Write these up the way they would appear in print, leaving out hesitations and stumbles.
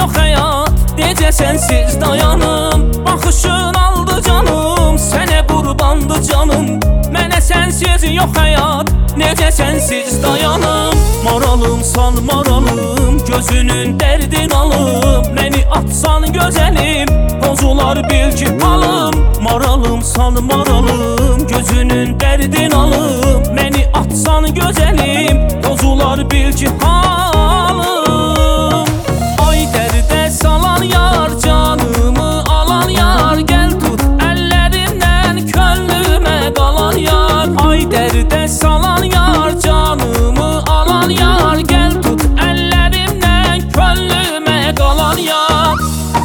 yox həyat, necə sənsiz dayanım? Baxışın aldı canım, sənə qurbandı canım. Mənə sənsiz yox həyat, necə sənsiz dayanım? Maralım sal maralım, gözünün dərdin alım. Məni atsan gözəlim, pozular bil ki halım. Maralım sal maralım, gözünün dərdin alım. Məni atsan gözəlim, pozular bil ki halım. Ay dərdə salan yar, canımı alan yar, gəl tut əllərimdən könlümə qalan yar. Ay dərdə salan yar, canımı alan yar, gəl tut əllərimdən könlümə qalan yar.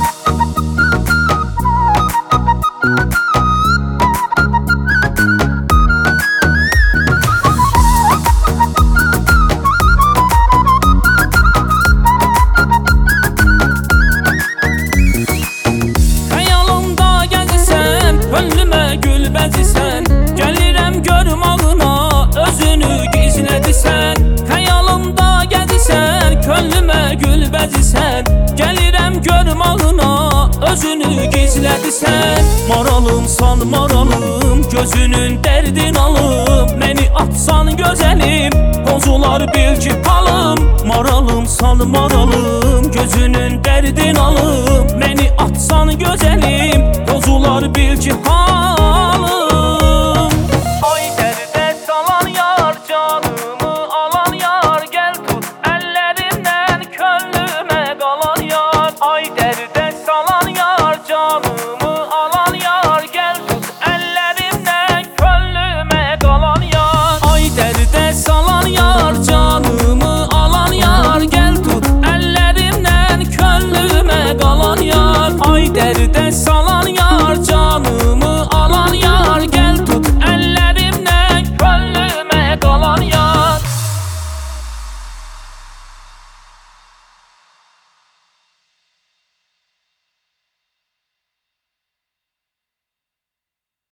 Könlümə gül bəzisən, gəlirəm görmağına, özünü gizlədisən. Xəyalımda gəzisən, könlümə gül bəzisən, gəlirəm görmağına, özünü gizlədisən. Maralım sal maralım, gözünün dərdin alım. Məni atsan gözəlim, pozular bil ki halım. Maralım sal maralım, gözünün dərdin alım. Məni atsan gözəlim, pozular bil ki halım.